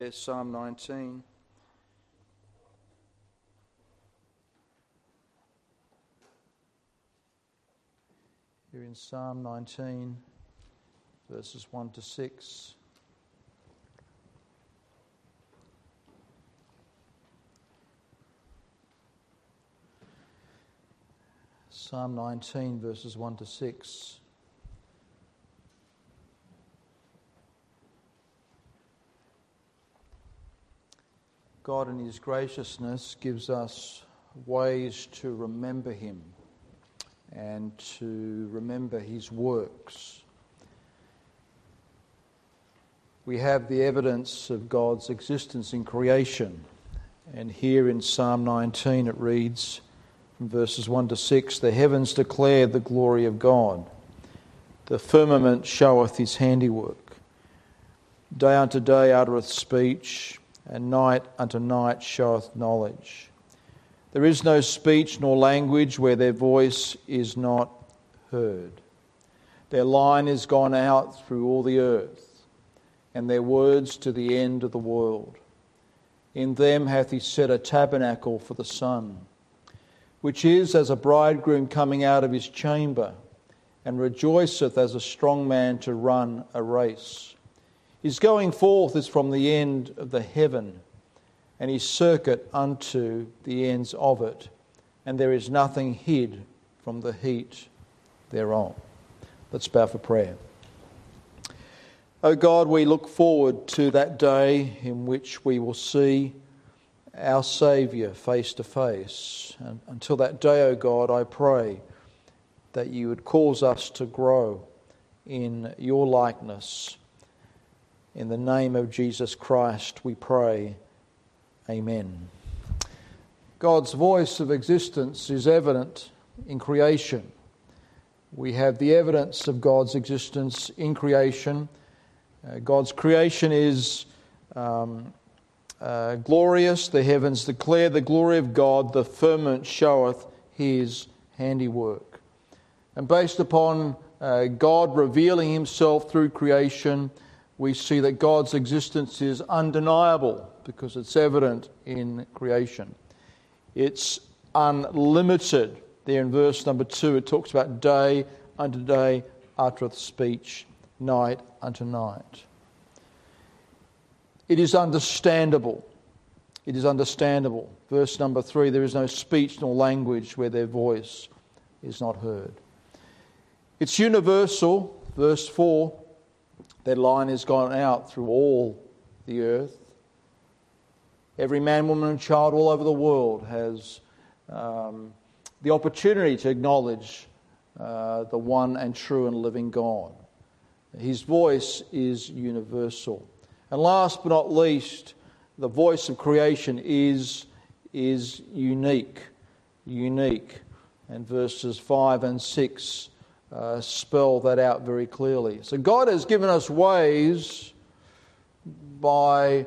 There's Psalm 19. Here in Psalm 19, verses 1 to 6. Psalm 19, verses 1 to 6. God in His graciousness gives us ways to remember Him and to remember His works. We have the evidence of God's existence in creation. And here in Psalm 19 it reads from verses 1 to 6, "The heavens declare the glory of God. The firmament showeth His handiwork. Day unto day uttereth speech, and night unto night showeth knowledge. There is no speech nor language where their voice is not heard. Their line is gone out through all the earth, and their words to the end of the world. In them hath He set a tabernacle for the sun, which is as a bridegroom coming out of his chamber, and rejoiceth as a strong man to run a race. His going forth is from the end of the heaven, and His circuit unto the ends of it, and there is nothing hid from the heat thereof." Let's bow for prayer. O God, we look forward to that day in which we will see our Saviour face to face. And until that day, O God, I pray that You would cause us to grow in Your likeness. In the name of Jesus Christ we pray. Amen. God's voice of existence is evident in creation. We have the evidence of God's existence in creation. God's creation is glorious. The heavens declare the glory of God. The firmament showeth His handiwork. And based upon God revealing Himself through creation, we see that God's existence is undeniable because it's evident in creation. It's unlimited. There in verse number 2 it talks about day unto day uttereth speech, night unto night. It is understandable. It is understandable. Verse number 3, there is no speech nor language where their voice is not heard. It's universal. Verse 4, their line has gone out through all the earth. Every man, woman and child all over the world has the opportunity to acknowledge the one and true and living God. His voice is universal. And last but not least, the voice of creation is unique. Unique. And verses 5 and 6 spell that out very clearly. So God has given us ways by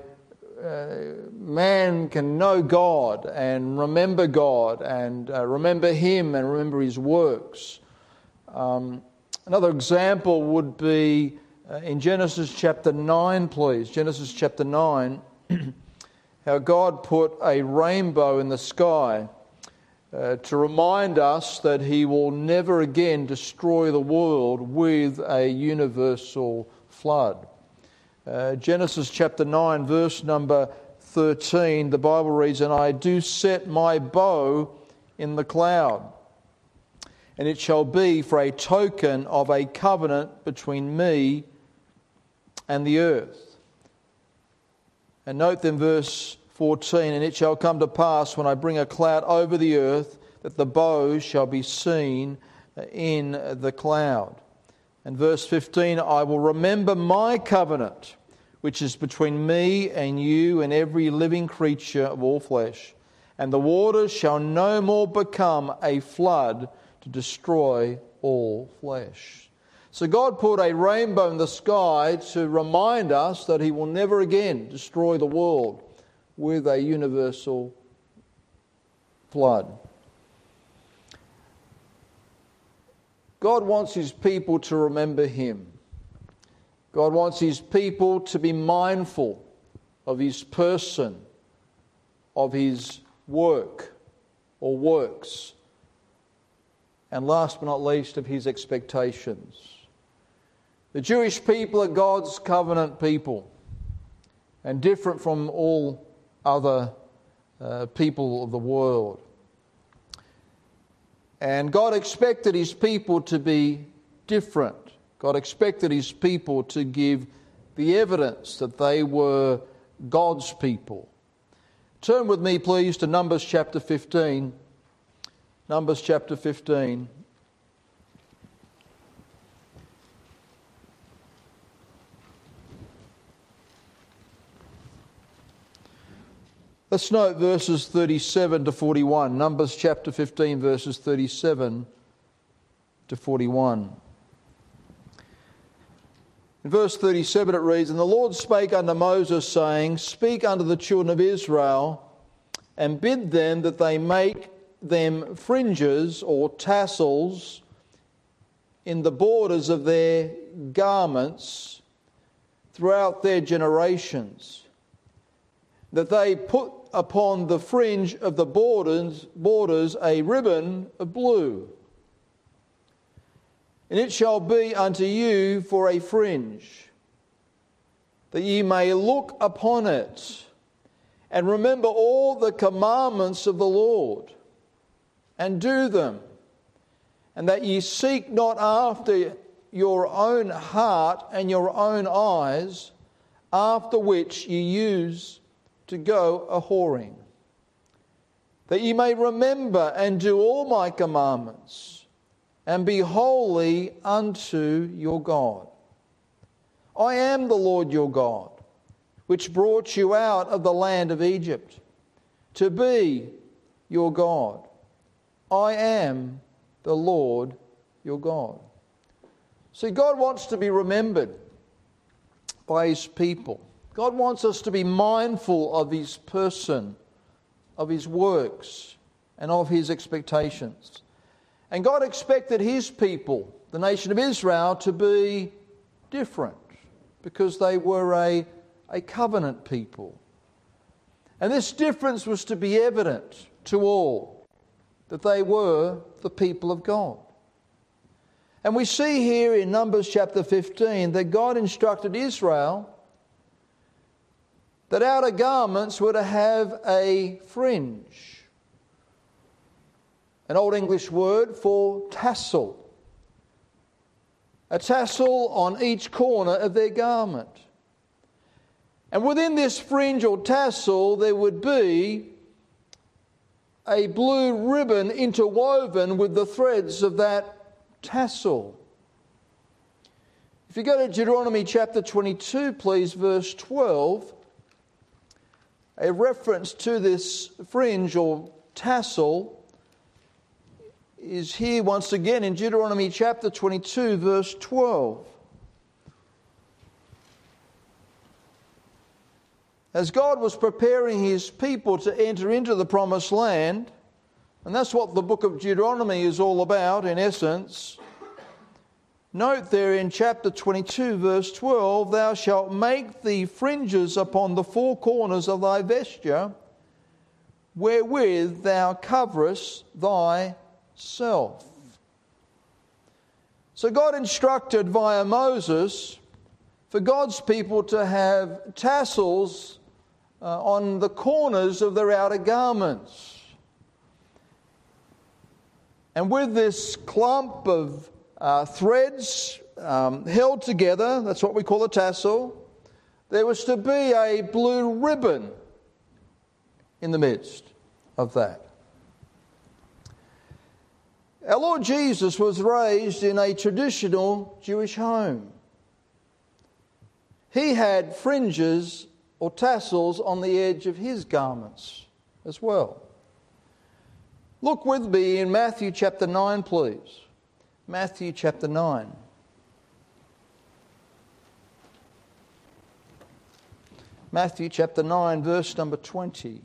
man can know God and remember Him and remember His works. Another example would be in Genesis chapter 9, please. Genesis chapter 9, how God put a rainbow in the sky to remind us that He will never again destroy the world with a universal flood. Genesis chapter 9, verse number 13, the Bible reads, "And I do set my bow in the cloud, and it shall be for a token of a covenant between me and the earth." And note then verse 14, "And it shall come to pass when I bring a cloud over the earth that the bow shall be seen in the cloud." And verse 15, "I will remember my covenant, which is between me and you and every living creature of all flesh. And the waters shall no more become a flood to destroy all flesh." So God put a rainbow in the sky to remind us that He will never again destroy the world with a universal flood. God wants His people to remember Him. God wants His people to be mindful of his person, of his work or works, and last but not least, of his expectations. The Jewish people are God's covenant people and different from all other people of the world. And God expected his people to be different. God expected his people to give the evidence that they were God's people. Turn with me, please, to Numbers chapter 15. Numbers chapter 15. Let's note verses 37 to 41. Numbers chapter 15, verses 37 to 41. In verse 37 it reads, "And the Lord spake unto Moses, saying, Speak unto the children of Israel, and bid them that they make them fringes or tassels in the borders of their garments throughout their generations, that they put upon the fringe of the borders a ribbon of blue. And it shall be unto you for a fringe, that ye may look upon it, and remember all the commandments of the Lord, and do them, and that ye seek not after your own heart and your own eyes, after which ye use to go a-whoring, that ye may remember and do all my commandments, and be holy unto your God. I am the Lord your God, which brought you out of the land of Egypt, to be your God. I am the Lord your God." See, God wants to be remembered by his people. God wants us to be mindful of his person, of his works, and of his expectations. And God expected his people, the nation of Israel, to be different because they were a covenant people. And this difference was to be evident to all, that they were the people of God. And we see here in Numbers chapter 15 that God instructed Israel that outer garments were to have a fringe, an Old English word for tassel, a tassel on each corner of their garment. And within this fringe or tassel there would be a blue ribbon interwoven with the threads of that tassel. If you go to Deuteronomy chapter 22, please, verse 12, a reference to this fringe or tassel is here once again in Deuteronomy chapter 22, verse 12. As God was preparing his people to enter into the promised land, and that's what the book of Deuteronomy is all about in essence, note there in chapter 22, verse 12, "Thou shalt make thee fringes upon the four corners of thy vesture, wherewith thou coverest thyself." So God instructed via Moses for God's people to have tassels on the corners of their outer garments. And with this clump of threads held together, that's what we call a tassel, there was to be a blue ribbon in the midst of that. Our Lord Jesus was raised in a traditional Jewish home. He had fringes or tassels on the edge of his garments as well. Look with me in Matthew chapter 9, please. Matthew chapter 9. Matthew chapter 9, verse number 20.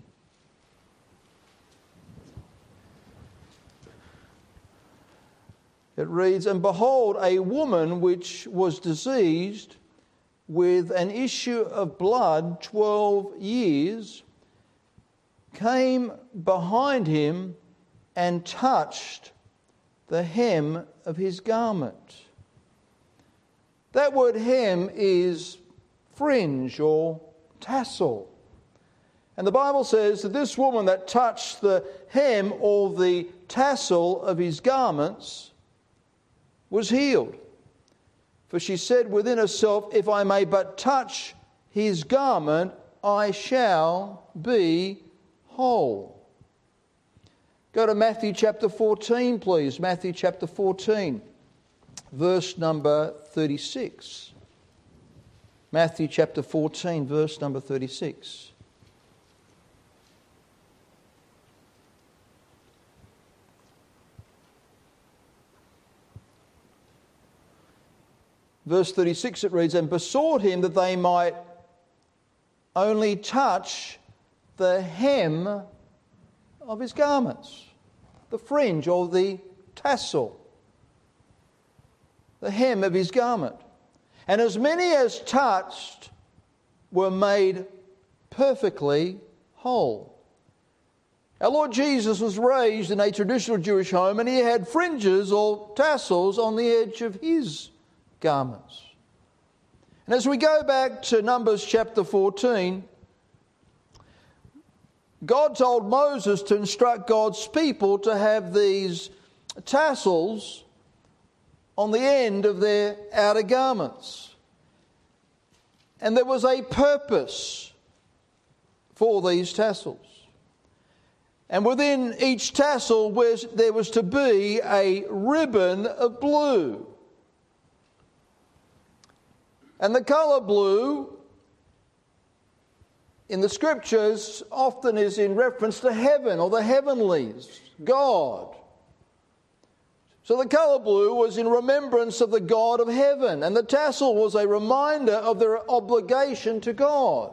It reads, "And behold, a woman which was diseased with an issue of blood 12 years, came behind him and touched the hem of his garment. That word hem is fringe or tassel. And the Bible says that this woman that touched the hem or the tassel of his garments was healed. For she said within herself, if I may but touch his garment, I shall be whole. Go to Matthew chapter 14, please. Matthew chapter 14, verse number 36. Matthew chapter 14, verse number 36. Verse 36 it reads, and besought him that they might only touch the hem of his garments, the fringe or the tassel, the hem of his garment. And as many as touched were made perfectly whole. Our Lord Jesus was raised in a traditional Jewish home, and he had fringes or tassels on the edge of his garments. And as we go back to Numbers chapter 14, God told Moses to instruct God's people to have these tassels on the end of their outer garments. And there was a purpose for these tassels. And within each tassel there was to be a ribbon of blue. And the colour blue in the Scriptures often is in reference to heaven or the heavenlies, God. So the colour blue was in remembrance of the God of heaven, and the tassel was a reminder of their obligation to God.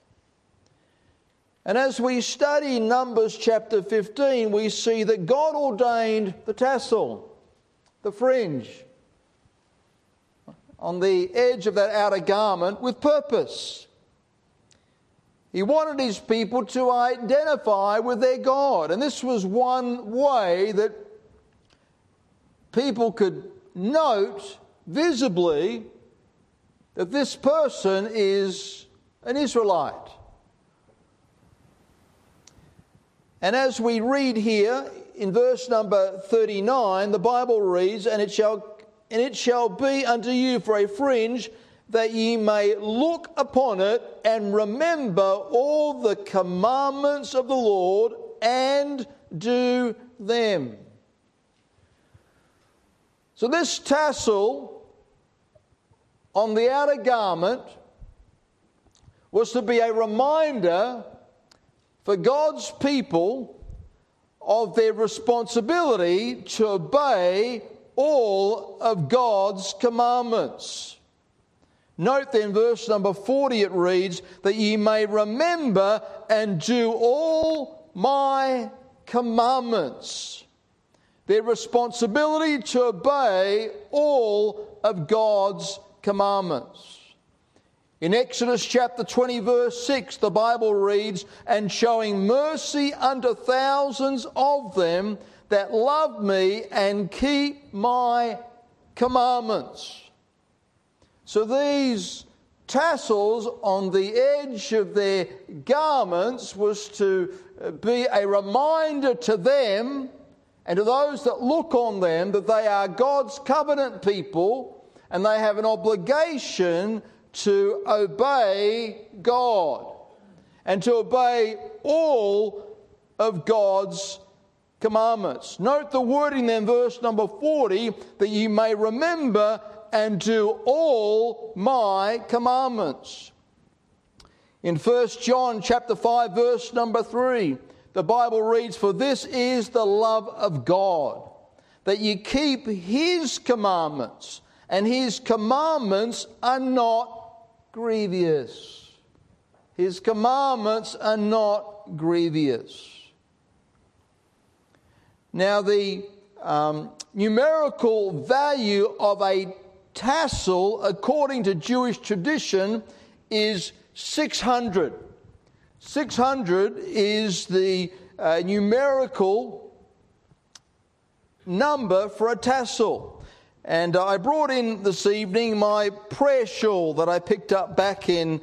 And as we study Numbers chapter 15, we see that God ordained the tassel, the fringe, on the edge of that outer garment with purpose. He wanted his people to identify with their God. And this was one way that people could note visibly that this person is an Israelite. And as we read here in verse number 39, the Bible reads, And it shall be unto you for a fringe, that ye may look upon it and remember all the commandments of the Lord and do them. So this tassel on the outer garment was to be a reminder for God's people of their responsibility to obey all of God's commandments. Note then verse number 40, it reads, that ye may remember and do all my commandments. Their responsibility to obey all of God's commandments. In Exodus chapter 20 verse 6, the Bible reads, And showing mercy unto thousands of them that love me and keep my commandments. So these tassels on the edge of their garments was to be a reminder to them and to those that look on them that they are God's covenant people and they have an obligation to obey God and to obey all of God's commandments. Note the wording then, verse number 40, that ye may remember and do all my commandments. In 1 John chapter 5 verse number 3, the Bible reads, For this is the love of God, that ye keep his commandments, and his commandments are not grievous. His commandments are not grievous. Now the numerical value of a tassel, according to Jewish tradition, is 600. 600 is the numerical number for a tassel. And I brought in this evening my prayer shawl that I picked up back in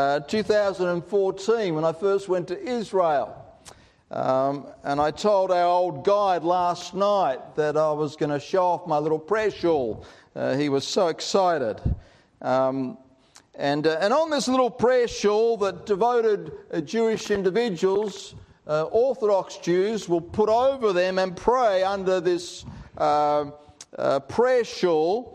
2014 when I first went to Israel. And I told our old guide last night that I was going to show off my little prayer shawl. He was so excited. And on this little prayer shawl that devoted Jewish individuals, Orthodox Jews, will put over them and pray under this prayer shawl.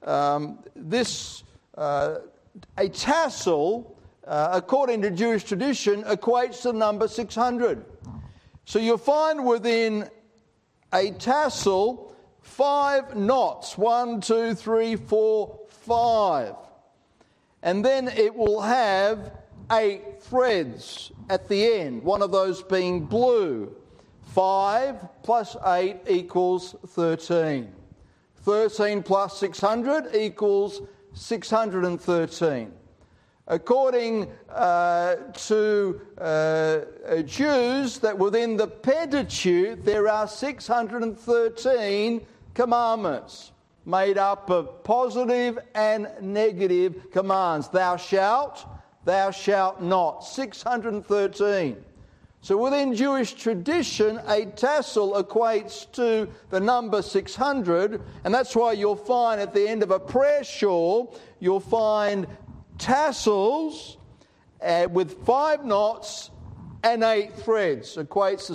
A tassel, according to Jewish tradition, equates to the number 600. So you'll find within a tassel 5 knots. 1, 2, 3, 4, 5. And then it will have 8 threads at the end, one of those being blue. 5 plus 8 equals 13. 13 plus 600 equals 613. According to Jews, that within the Pentateuch there are 613 commandments made up of positive and negative commands. Thou shalt not. 613. So within Jewish tradition, a tassel equates to the number 600, and that's why you'll find at the end of a prayer shawl, you'll find tassels with 5 knots and 8 threads, equates to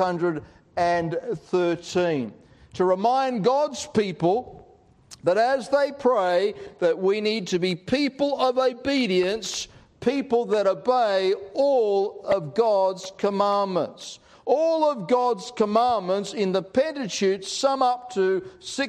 613. To remind God's people that as they pray, that we need to be people of obedience, people that obey all of God's commandments. All of God's commandments in the Pentateuch sum up to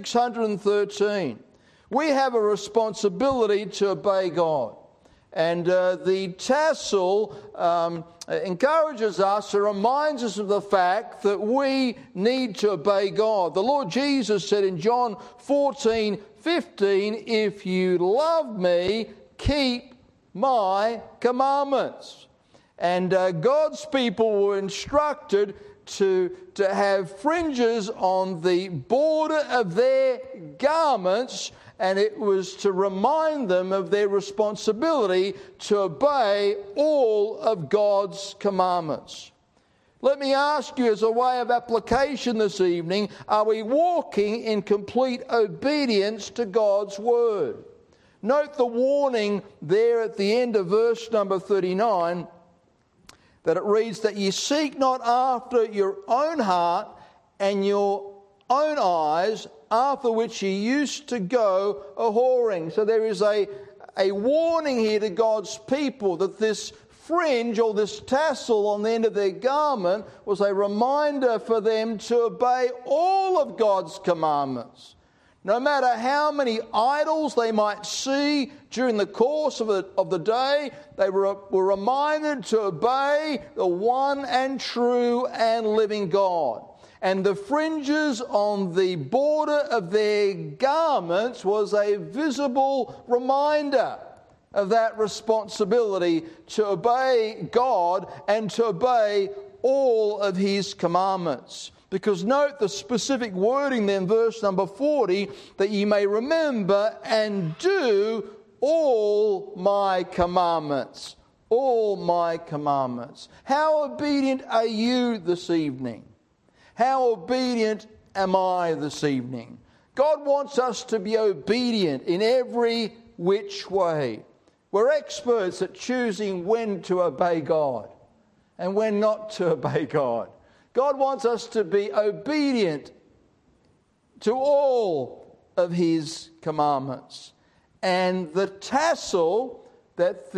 613. We have a responsibility to obey God. And the tassel encourages us, or reminds us of the fact that we need to obey God. The Lord Jesus said in John 14:15, if you love me, keep my commandments. And God's people were instructed to have fringes on the border of their garments, and it was to remind them of their responsibility to obey all of God's commandments. Let me ask you, as a way of application this evening, are we walking in complete obedience to God's word? Note the warning there at the end of verse number 39, that it reads that ye seek not after your own heart and your own eyes, after which ye used to go a-whoring. So there is a warning here to God's people that this fringe or this tassel on the end of their garment was a reminder for them to obey all of God's commandments. No matter how many idols they might see during the course of the day, they were reminded to obey the one and true and living God. And the fringes on the border of their garments was a visible reminder of that responsibility to obey God and to obey all of his commandments. Because note the specific wording then, verse number 40, that ye may remember and do all my commandments. All my commandments. How obedient are you this evening? How obedient am I this evening? God wants us to be obedient in every which way. We're experts at choosing when to obey God and when not to obey God. God wants us to be obedient to all of his commandments. And the tassel that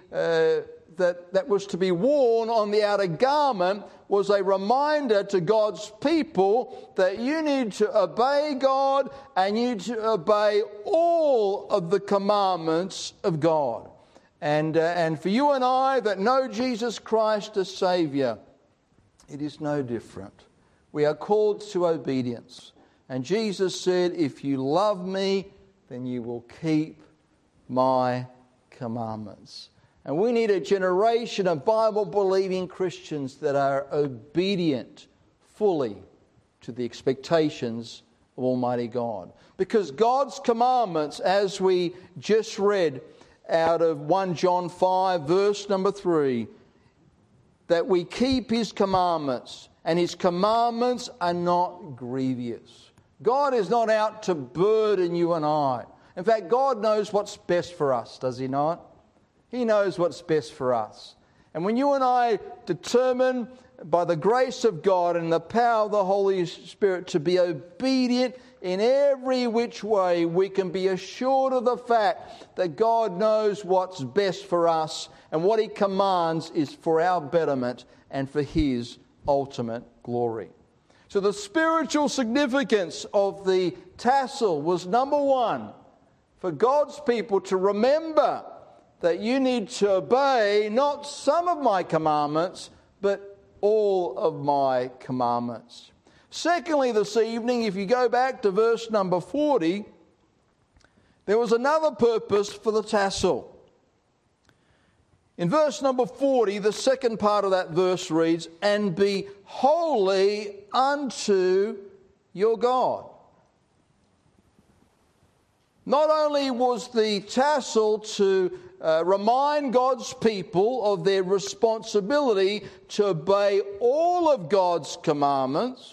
was to be worn on the outer garment was a reminder to God's people that you need to obey God and you need to obey all of the commandments of God. And for you and I that know Jesus Christ as Saviour, it is no different. We are called to obedience. And Jesus said, if you love me, then you will keep my commandments. And we need a generation of Bible-believing Christians that are obedient fully to the expectations of Almighty God. Because God's commandments, as we just read out of 1 John 5, verse number 3, that we keep His commandments, and His commandments are not grievous. God is not out to burden you and I. In fact, God knows what's best for us, does He not? He knows what's best for us. And when you and I determine by the grace of God and the power of the Holy Spirit to be obedient in every which way, we can be assured of the fact that God knows what's best for us, and what He commands is for our betterment and for His ultimate glory. So the spiritual significance of the tassel was, number one, for God's people to remember that you need to obey not some of my commandments, but all of my commandments. Secondly, this evening, if you go back to verse number 40, there was another purpose for the tassel. In verse number 40, the second part of that verse reads, "And be holy unto your God." Not only was the tassel to remind God's people of their responsibility to obey all of God's commandments,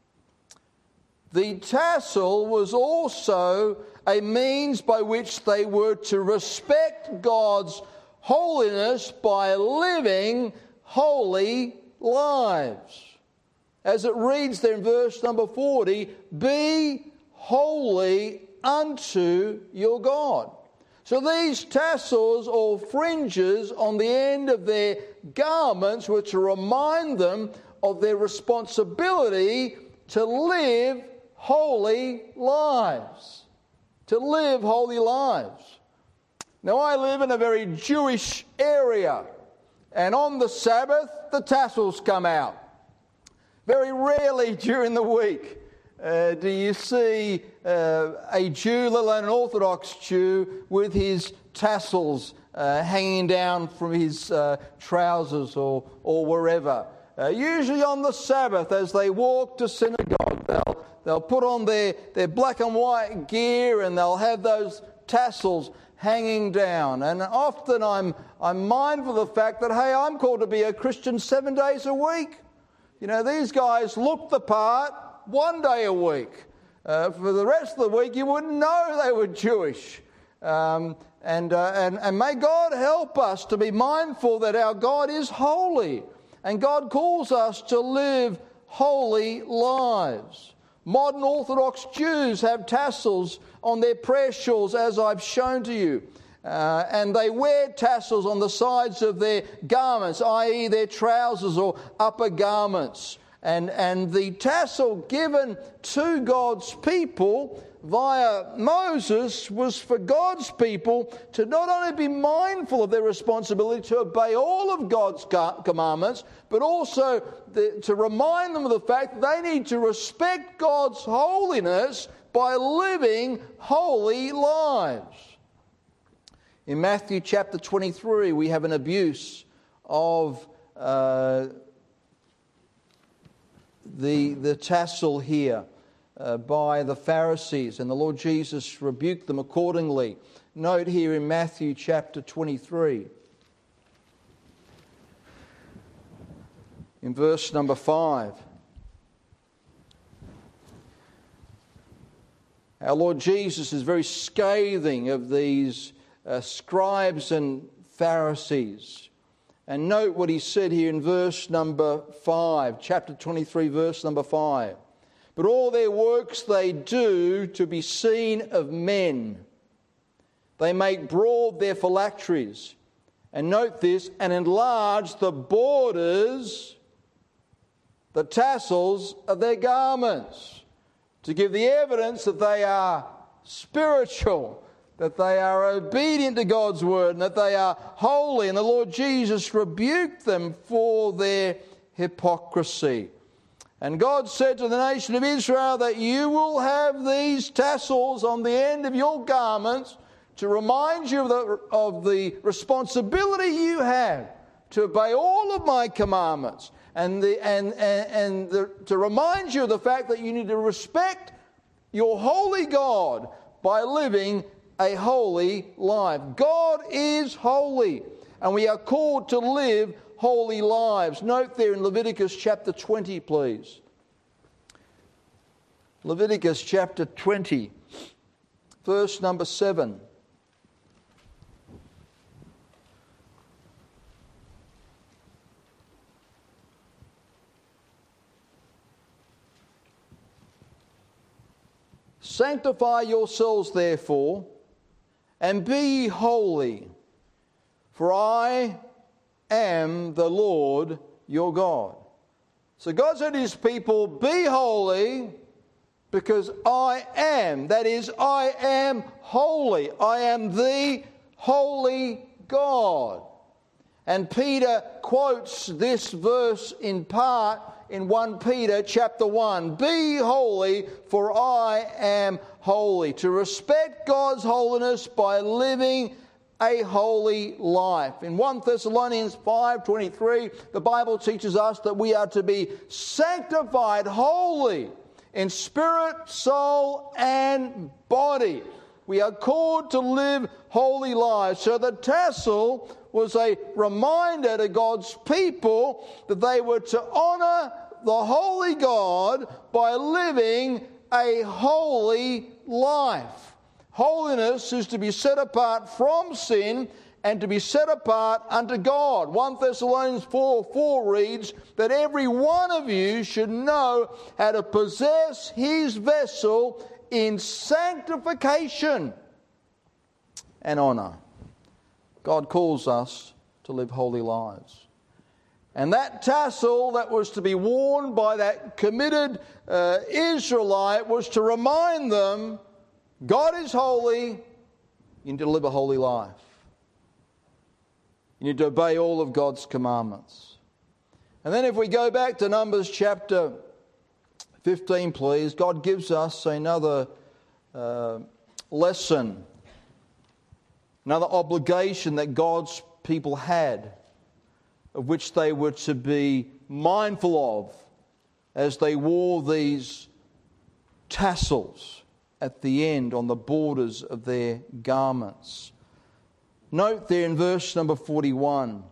the tassel was also a means by which they were to respect God's holiness by living holy lives. As it reads there in verse number 40, "Be holy unto your God." So these tassels or fringes on the end of their garments were to remind them of their responsibility to live holy lives. To live holy lives. Now, I live in a very Jewish area, and on the Sabbath, the tassels come out. Very rarely during the week do you see a Jew, let alone an Orthodox Jew, with his tassels hanging down from his trousers or wherever. Usually on the Sabbath, as they walk to synagogue, they'll put on their black and white gear, and they'll have those tassels hanging down. And often I'm mindful of the fact that, hey, I'm called to be a Christian 7 days a week. You know, these guys look the part 1 day a week. For the rest of the week, you wouldn't know they were Jewish. And may God help us to be mindful that our God is holy, and God calls us to live holy lives. Modern Orthodox Jews have tassels on their prayer shawls, as I've shown to you. And they wear tassels on the sides of their garments, i.e. their trousers or upper garments. And the tassel given to God's people via Moses was for God's people to not only be mindful of their responsibility to obey all of God's commandments, but also to remind them of the fact that they need to respect God's holiness by living holy lives. In Matthew chapter 23, we have an abuse of the tassel here by the Pharisees, and the Lord Jesus rebuked them accordingly. Note here in Matthew chapter 23, in verse number 5, our Lord Jesus is very scathing of these scribes and Pharisees. And note what he said here in verse number 5, chapter 23, verse number 5. "But all their works they do to be seen of men. They make broad their phylacteries." And note this, "and enlarge the borders," the tassels of their garments, to give the evidence that they are spiritual, that they are obedient to God's word, and that they are holy. And the Lord Jesus rebuked them for their hypocrisy. And God said to the nation of Israel that you will have these tassels on the end of your garments to remind you of the responsibility you have to obey all of my commandments, and to remind you of the fact that you need to respect your holy God by living a holy life. God is holy, and we are called to live holy lives. Note there in Leviticus chapter 20, please. Leviticus chapter 20, verse number 7. Sanctify yourselves, therefore, and be ye holy, for I am the Lord your God. So God said to his people, be holy, because I am. That is, I am holy. I am the holy God. And Peter quotes this verse in part in 1 Peter chapter 1. Be holy, for I am holy. To respect God's holiness by living a holy life. In 1 Thessalonians 5:23, the Bible teaches us that we are to be sanctified holy in spirit, soul, and body. We are called to live holy lives. So the tassel was a reminder to God's people that they were to honour the holy God by living a holy life. Holiness is to be set apart from sin and to be set apart unto God. 1 Thessalonians 4:4 reads that every one of you should know how to possess his vessel in sanctification and honour. God calls us to live holy lives. And that tassel that was to be worn by that committed Israelite was to remind them, God is holy, you need to live a holy life. You need to obey all of God's commandments. And then if we go back to Numbers chapter 15, please, God gives us another lesson, another obligation that God's people had, of which they were to be mindful of as they wore these tassels at the end on the borders of their garments. Note there in verse number 41,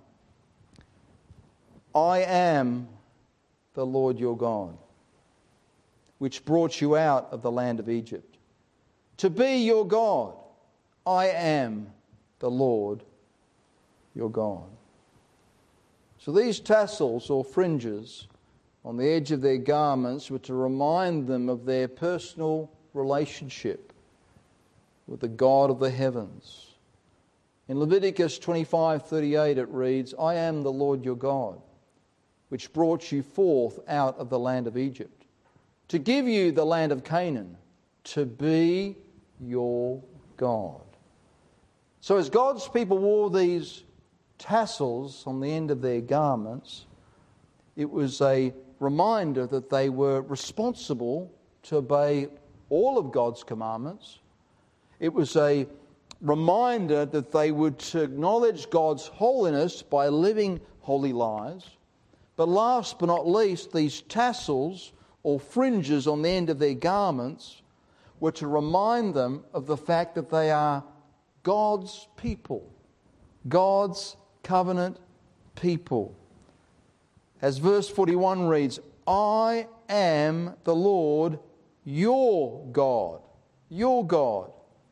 I am the Lord your God, which brought you out of the land of Egypt. To be your God, I am the Lord your God. So these tassels or fringes on the edge of their garments were to remind them of their personal relationship with the God of the heavens. In Leviticus 25:38 it reads, I am the Lord your God, which brought you forth out of the land of Egypt, to give you the land of Canaan, to be your God. So as God's people wore these tassels on the end of their garments, it was a reminder that they were responsible to obey all of God's commandments. It was a reminder that they would to acknowledge God's holiness by living holy lives. But last but not least, these tassels or fringes on the end of their garments were to remind them of the fact that they are God's people, God's covenant people. As verse 41 reads, I am the Lord your God, your God.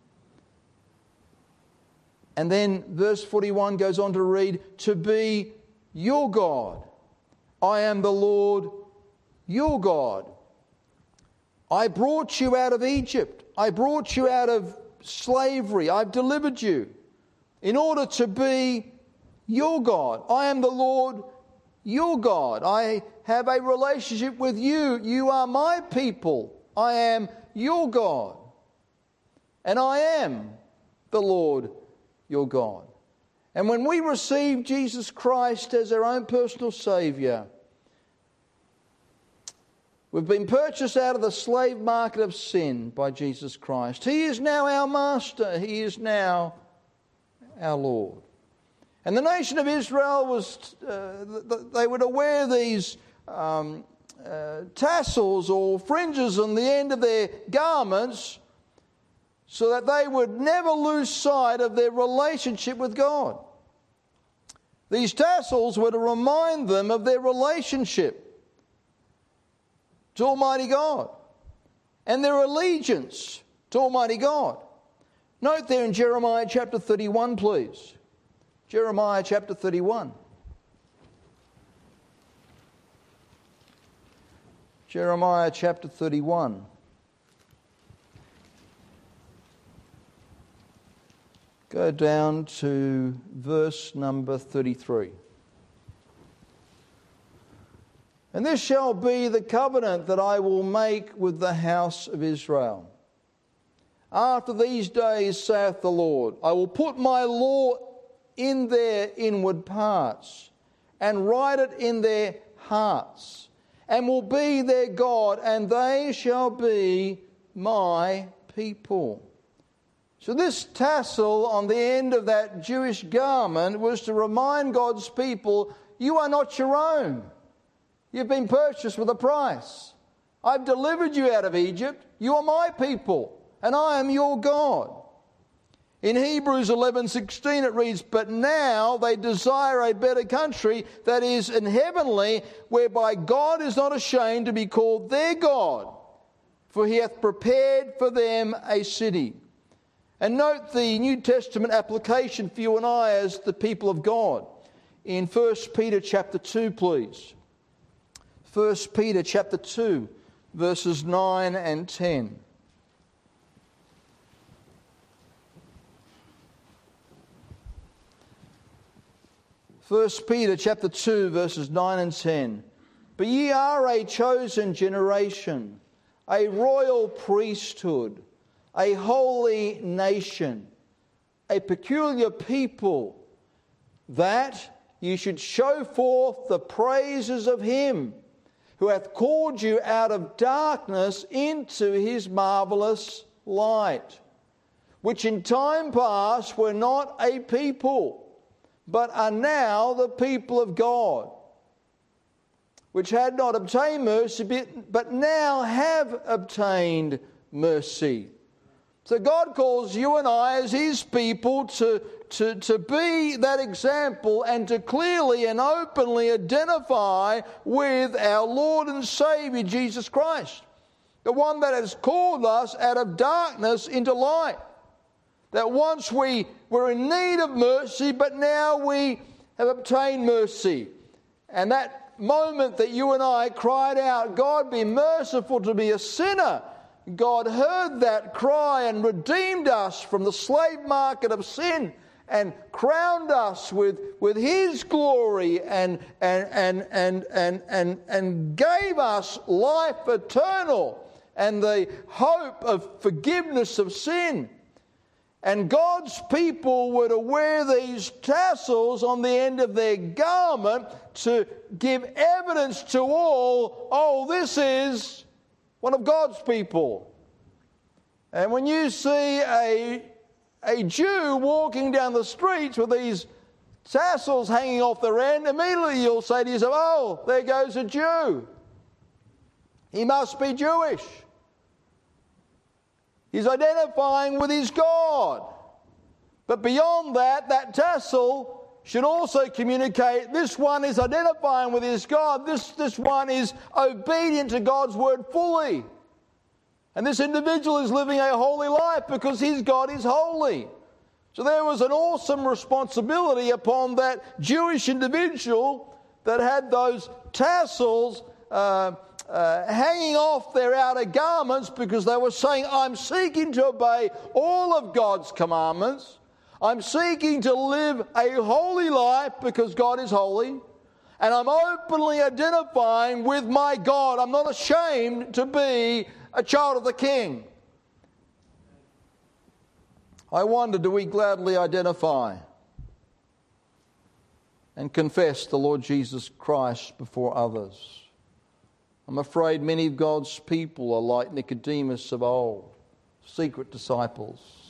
And then verse 41 goes on to read, to be your God. I am the Lord your God. I brought you out of Egypt. I brought you out of slavery. I've delivered you in order to be your God. I am the Lord your God. I have a relationship with you. You are my people. I am your God. And I am the Lord your God. And when we receive Jesus Christ as our own personal Saviour, We've been purchased out of the slave market of sin by Jesus Christ. He is now our master. He is now our Lord. And the nation of Israel they were to wear these tassels or fringes on the end of their garments so that they would never lose sight of their relationship with God. These tassels were to remind them of their relationship to Almighty God and their allegiance to Almighty God. Note there in Jeremiah chapter 31, please. Jeremiah chapter 31. Jeremiah chapter 31. Go down to verse number 33. And this shall be the covenant that I will make with the house of Israel. After these days, saith the Lord, I will put my law in their inward parts, and write it in their hearts, and will be their God, and they shall be my people. So this tassel on the end of that Jewish garment was to remind God's people, you are not your own. You've been purchased with a price. I've delivered you out of Egypt. You are my people, and I am your God. In Hebrews 11:16 it reads, but now they desire a better country, that is in heavenly, whereby God is not ashamed to be called their God, for he hath prepared for them a city. And note the New Testament application for you and I as the people of God. In 1 Peter chapter 2, please. 1 Peter chapter 2, verses 9 and 10. 1 Peter chapter 2, verses 9 and 10. But ye are a chosen generation, a royal priesthood, a holy nation, a peculiar people, that ye should show forth the praises of him who hath called you out of darkness into his marvellous light, which in time past were not a people, but are now the people of God, which had not obtained mercy, but now have obtained mercy. So God calls you and I as his people to be that example and to clearly and openly identify with our Lord and Saviour Jesus Christ, the one that has called us out of darkness into light. That once we were in need of mercy, but now we have obtained mercy. And that moment that you and I cried out, God be merciful to me a sinner, God heard that cry and redeemed us from the slave market of sin and crowned us with his glory and gave us life eternal and the hope of forgiveness of sin. And God's people were to wear these tassels on the end of their garment to give evidence to all, oh, this is one of God's people. And when you see a Jew walking down the streets with these tassels hanging off their end, immediately you'll say to yourself, oh, there goes a Jew. He must be Jewish. He's identifying with his God. But beyond that, that tassel should also communicate this one is identifying with his God. This one is obedient to God's word fully. And this individual is living a holy life because his God is holy. So there was an awesome responsibility upon that Jewish individual that had those tassels hanging off their outer garments, because they were saying, I'm seeking to obey all of God's commandments. I'm seeking to live a holy life because God is holy. And I'm openly identifying with my God. I'm not ashamed to be a child of the King. I wonder, do we gladly identify and confess the Lord Jesus Christ before others? I'm afraid many of God's people are like Nicodemus of old, secret disciples.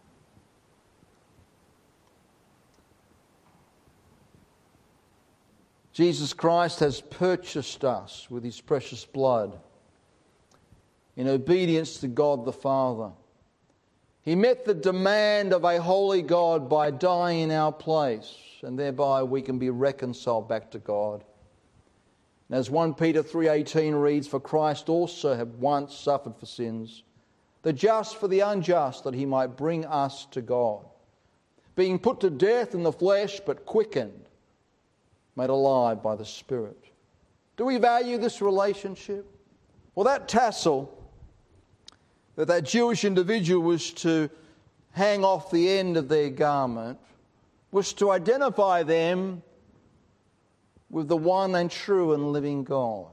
Jesus Christ has purchased us with his precious blood in obedience to God the Father. He met the demand of a holy God by dying in our place, and thereby we can be reconciled back to God. And as 1 Peter 3:18 reads, "For Christ also had once suffered for sins, the just for the unjust, that he might bring us to God, being put to death in the flesh, but quickened, made alive by the Spirit." Do we value this relationship? Well, that tassel that Jewish individual was to hang off the end of their garment was to identify them with the one and true and living God.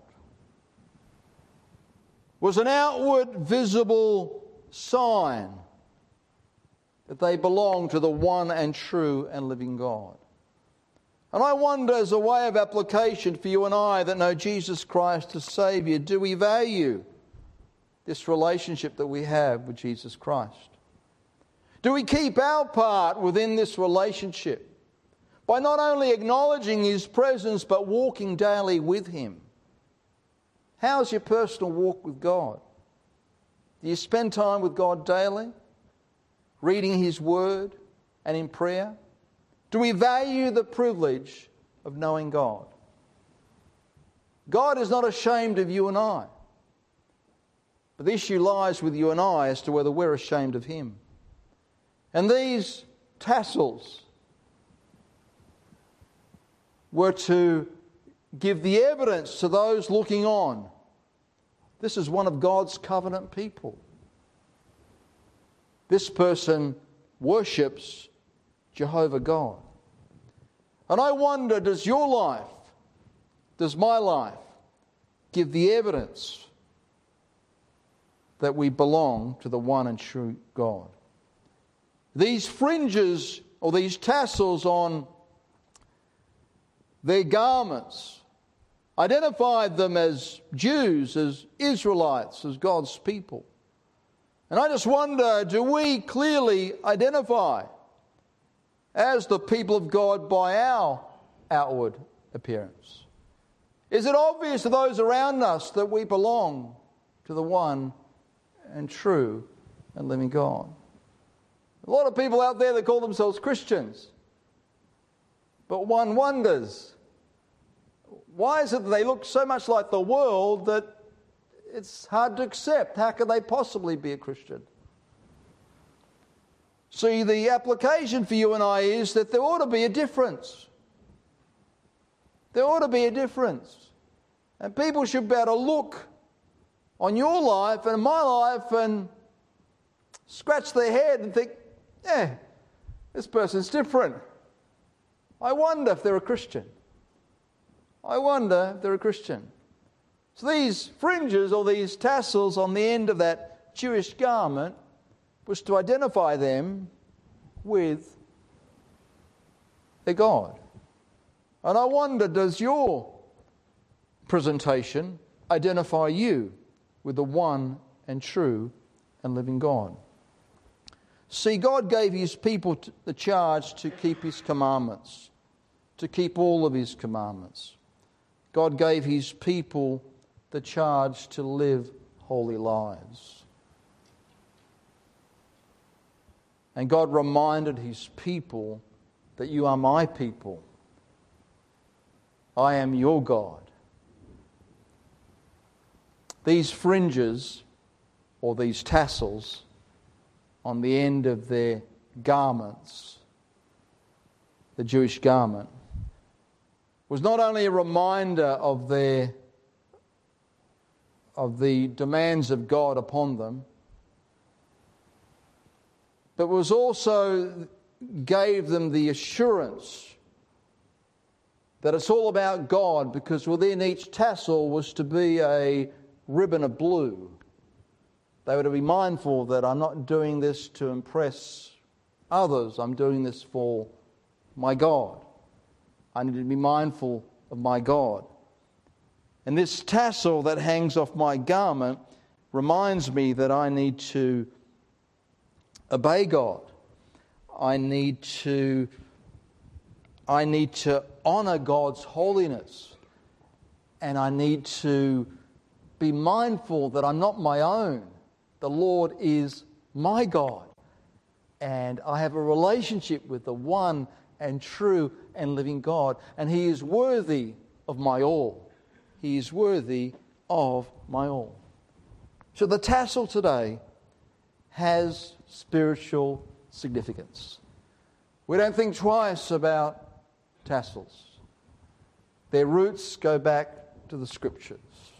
Was an outward visible sign that they belonged to the one and true and living God. And I wonder, as a way of application for you and I that know Jesus Christ as Saviour, do we value this relationship that we have with Jesus Christ? Do we keep our part within this relationship by not only acknowledging his presence but walking daily with him? How's your personal walk with God? Do you spend time with God daily, reading his word and in prayer? Do we value the privilege of knowing God? God is not ashamed of you and I. But the issue lies with you and I as to whether we're ashamed of him. And these tassels were to give the evidence to those looking on. This is one of God's covenant people. This person worships Jehovah God. And I wonder, does your life, does my life give the evidence that we belong to the one and true God? These fringes or these tassels on their garments identified them as Jews, as Israelites, as God's people. And I just wonder, do we clearly identify as the people of God by our outward appearance? Is it obvious to those around us that we belong to the one and true and living God? A lot of people out there that call themselves Christians. But one wonders, why is it that they look so much like the world that it's hard to accept? How could they possibly be a Christian? See, the application for you and I is that there ought to be a difference. There ought to be a difference. And people should be able to look on your life and my life and scratch their head and think, yeah, this person's different. I wonder if they're a Christian. I wonder if they're a Christian. So these fringes or these tassels on the end of that Jewish garment was to identify them with their God. And I wonder, does your presentation identify you with the one and true and living God? See, God gave his people the charge to keep his commandments, to keep all of his commandments. God gave his people the charge to live holy lives. And God reminded his people that you are my people. I am your God. These fringes or these tassels on the end of their garments, the Jewish garment, was not only a reminder of the demands of God upon them, but was also gave them the assurance that it's all about God, because within each tassel was to be a ribbon of blue. They were to be mindful that I'm not doing this to impress others, I'm doing this for my God. I need to be mindful of my God. And this tassel that hangs off my garment reminds me that I need to obey God. I need to honour God's holiness. And I need to be mindful that I'm not my own. The Lord is my God. And I have a relationship with the one and true and living God. And He is worthy of my all. He is worthy of my all. So the tassel today has spiritual significance. We don't think twice about tassels. Their roots go back to the Scriptures.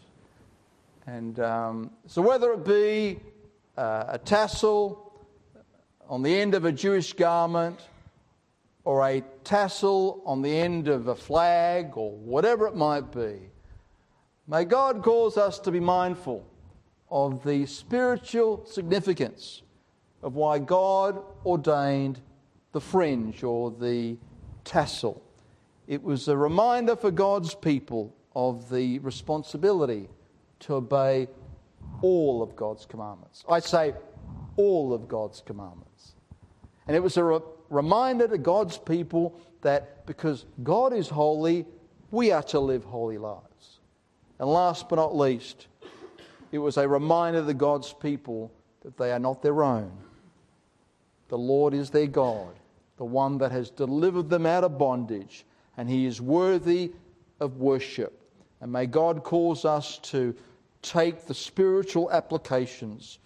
And so whether it be a tassel on the end of a Jewish garment, or a tassel on the end of a flag, or whatever it might be, may God cause us to be mindful of the spiritual significance of why God ordained the fringe or the tassel. It was a reminder for God's people of the responsibility to obey all of God's commandments. I say all of God's commandments. And it was a reminder to God's people that because God is holy, we are to live holy lives. And last but not least, it was a reminder to God's people that they are not their own. The Lord is their God, the one that has delivered them out of bondage, and He is worthy of worship. And may God cause us to take the spiritual applications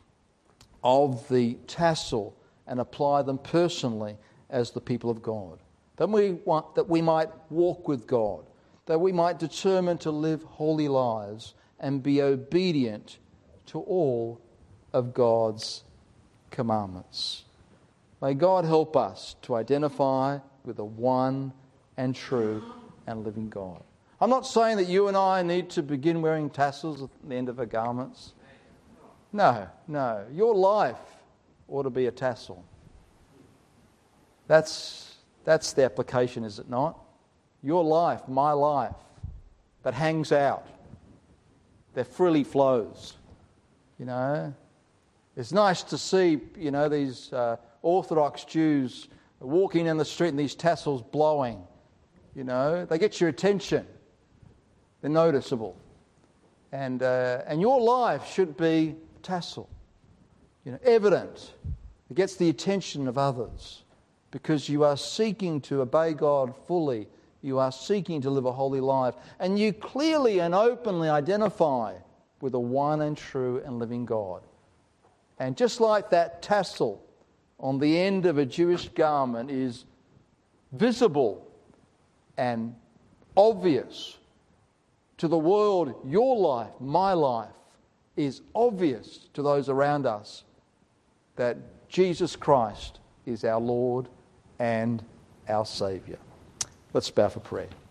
of the tassel and apply them personally as the people of God. That we might walk with God, that we might determine to live holy lives and be obedient to all of God's commandments. May God help us to identify with the one and true and living God. I'm not saying that you and I need to begin wearing tassels at the end of our garments. No. Your life ought to be a tassel. That's the application, is it not? Your life, my life, that hangs out, that freely flows. It's nice to see, these Orthodox Jews walking in the street and these tassels blowing. They get your attention. They're noticeable. And your life should be a tassel, evident. It gets the attention of others because you are seeking to obey God fully. You are seeking to live a holy life. And you clearly and openly identify with the one and true and living God. And just like that tassel on the end of a Jewish garment is visible and obvious to the world, your life, my life, is obvious to those around us that Jesus Christ is our Lord and our Saviour. Let's bow for prayer.